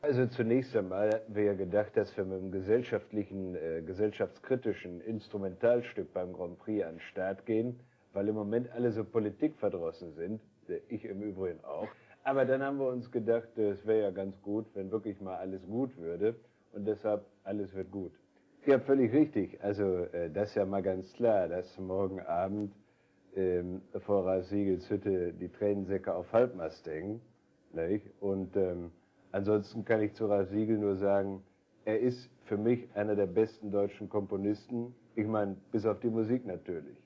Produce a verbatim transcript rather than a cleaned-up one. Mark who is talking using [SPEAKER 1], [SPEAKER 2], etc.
[SPEAKER 1] Also zunächst einmal hatten wir ja gedacht, dass wir mit einem gesellschaftlichen, äh, gesellschaftskritischen Instrumentalstück beim Grand Prix an den Start gehen, weil im Moment alle so politikverdrossen sind, äh, ich im Übrigen auch. Aber dann haben wir uns gedacht, äh, es wäre ja ganz gut, wenn wirklich mal alles gut würde und deshalb alles wird gut. Ja, völlig richtig. Also äh, das ist ja mal ganz klar, dass morgen Abend ähm, vor Ralf Siegels Hütte die Tränensäcke auf Halbmast hängen. Nicht? Und ähm, ansonsten kann ich zu Ralf Siegel nur sagen, er ist für mich einer der besten deutschen Komponisten. Ich meine, bis auf die Musik natürlich.